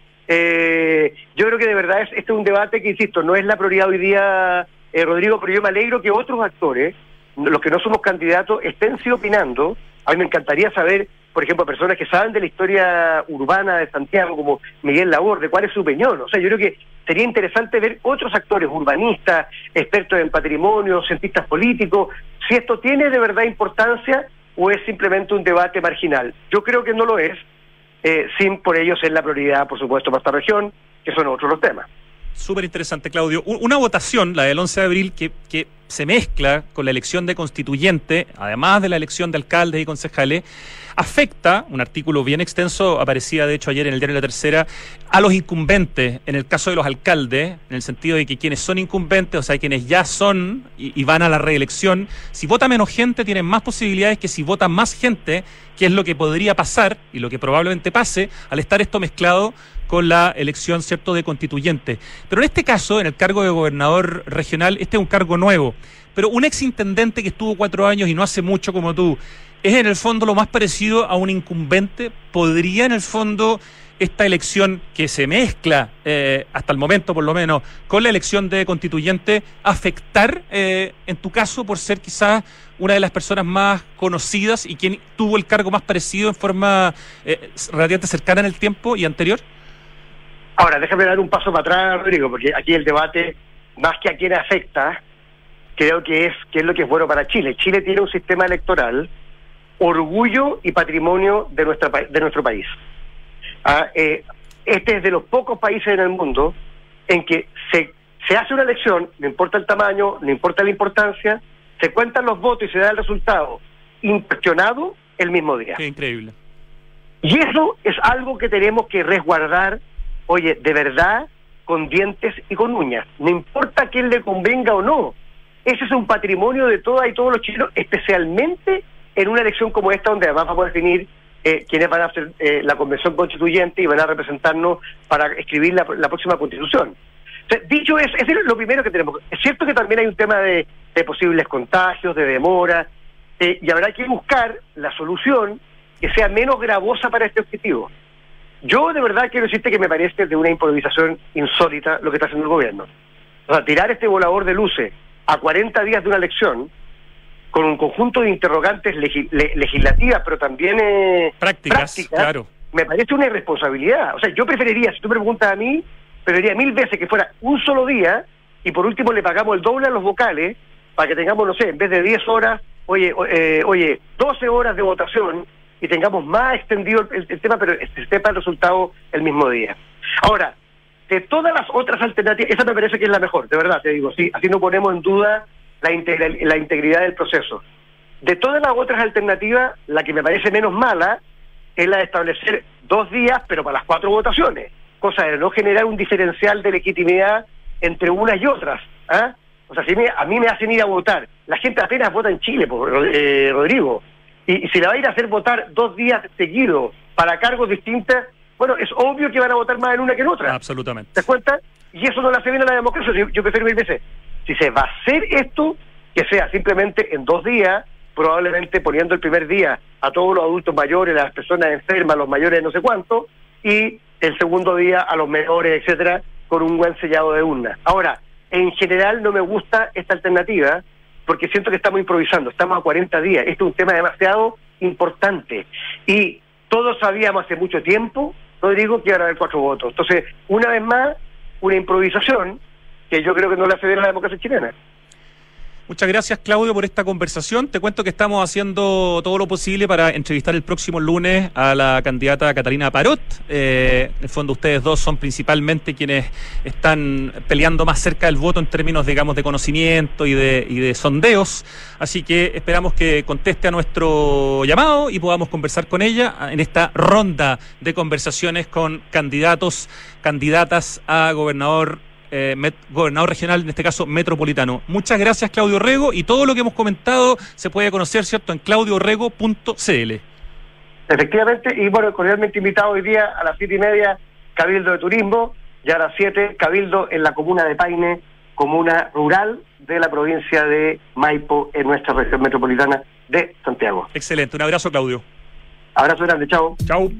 eh, yo creo que de verdad es, este es un debate que, insisto, no es la prioridad hoy día, eh, Rodrigo, pero yo me alegro que otros actores, los que no somos candidatos, estén sí opinando. A mí me encantaría saber, por ejemplo, personas que saben de la historia urbana de Santiago, como Miguel Laborde, cuál es su opinión. O sea, yo creo que sería interesante ver otros actores, urbanistas, expertos en patrimonio, cientistas políticos, si esto tiene de verdad importancia o es simplemente un debate marginal. Yo creo que no lo es, eh, sin por ello ser la prioridad, por supuesto, para esta región, que son otros los temas. Súper interesante, Claudio. Una votación, la del once de abril, que, que se mezcla con la elección de constituyente, además de la elección de alcaldes y concejales, afecta, un artículo bien extenso, aparecía de hecho ayer en el diario La Tercera, a los incumbentes, en el caso de los alcaldes, en el sentido de que quienes son incumbentes, o sea, quienes ya son y, y van a la reelección, si vota menos gente, tienen más posibilidades que si vota más gente, que es lo que podría pasar, y lo que probablemente pase, al estar esto mezclado con la elección, ¿cierto?, de constituyente. Pero en este caso, en el cargo de gobernador regional, este es un cargo nuevo. Pero un exintendente que estuvo cuatro años y no hace mucho como tú, ¿es en el fondo lo más parecido a un incumbente? ¿Podría en el fondo esta elección que se mezcla, eh, hasta el momento por lo menos, con la elección de constituyente, afectar, eh, en tu caso, por ser quizás una de las personas más conocidas y quien tuvo el cargo más parecido en forma eh, relativamente cercana en el tiempo y anterior? Ahora, déjame dar un paso para atrás, Rodrigo, porque aquí el debate, más que a quién afecta, creo que es qué es lo que es bueno para Chile. Chile tiene un sistema electoral, orgullo y patrimonio de nuestra de nuestro país. Ah, eh, este es de los pocos países en el mundo en que se, se hace una elección, no importa el tamaño, no importa la importancia, se cuentan los votos y se da el resultado incuestionado el mismo día. Qué increíble. Y eso es algo que tenemos que resguardar, oye, de verdad, con dientes y con uñas. No importa a quién le convenga o no. Ese es un patrimonio de todas y todos los chilenos, especialmente en una elección como esta, donde además vamos a definir eh, quiénes van a hacer eh, la convención constituyente y van a representarnos para escribir la, la próxima constitución. O sea, dicho eso, ese es lo primero que tenemos. Es cierto que también hay un tema de, de posibles contagios, de demora, eh, y habrá que buscar la solución que sea menos gravosa para este objetivo. Yo de verdad quiero decirte que me parece de una improvisación insólita lo que está haciendo el gobierno. O sea, tirar este volador de luces a cuarenta días de una elección, con un conjunto de interrogantes legi le legislativas, pero también eh, prácticas, prácticas, claro. Me parece una irresponsabilidad. O sea, yo preferiría, si tú me preguntas a mí, preferiría mil veces que fuera un solo día y por último le pagamos el doble a los vocales para que tengamos, no sé, en vez de diez horas, oye, eh, oye, doce horas de votación y tengamos más extendido el, el tema, pero se sepa el resultado el mismo día. Ahora, de todas las otras alternativas, esa me parece que es la mejor, de verdad, te digo, sí, así no ponemos en duda la, integral, la integridad del proceso. De todas las otras alternativas, la que me parece menos mala es la de establecer dos días, pero para las cuatro votaciones, cosa de no generar un diferencial de legitimidad entre unas y otras. ¿Ah? O sea, si me, a mí me hacen ir a votar, la gente apenas vota en Chile, por, eh, Rodrigo, y, y si la va a ir a hacer votar dos días seguidos para cargos distintos, bueno, es obvio que van a votar más en una que en otra. Absolutamente. ¿Te das cuenta? Y eso no le hace bien a la democracia. Yo, yo prefiero mil veces, si se va a hacer esto, que sea simplemente en dos días, probablemente poniendo el primer día a todos los adultos mayores, las personas enfermas, los mayores no sé cuánto, y el segundo día a los menores, etcétera, con un buen sellado de urna. Ahora, en general no me gusta esta alternativa, porque siento que estamos improvisando, estamos a cuarenta días, esto es un tema demasiado importante, y todos sabíamos hace mucho tiempo, Rodrigo, que iban a haber cuatro votos. Entonces, una vez más, una improvisación que yo creo que no le hace bien a la democracia chilena. Muchas gracias, Claudio, por esta conversación. Te cuento que estamos haciendo todo lo posible para entrevistar el próximo lunes a la candidata Catalina Parot. Eh, en el fondo, ustedes dos son principalmente quienes están peleando más cerca del voto en términos, digamos, de conocimiento y de, y de sondeos. Así que esperamos que conteste a nuestro llamado y podamos conversar con ella en esta ronda de conversaciones con candidatos, candidatas a gobernador Eh, met, gobernador regional, en este caso metropolitano. Muchas gracias, Claudio Orrego, y todo lo que hemos comentado se puede conocer, ¿cierto?, en claudio orrego punto c l. Efectivamente, y bueno, cordialmente invitado hoy día a las siete y media, Cabildo de Turismo, ya a las siete, Cabildo en la comuna de Paine, comuna rural de la provincia de Maipo, en nuestra región metropolitana de Santiago. Excelente, un abrazo, Claudio. Abrazo grande, chao. Chao.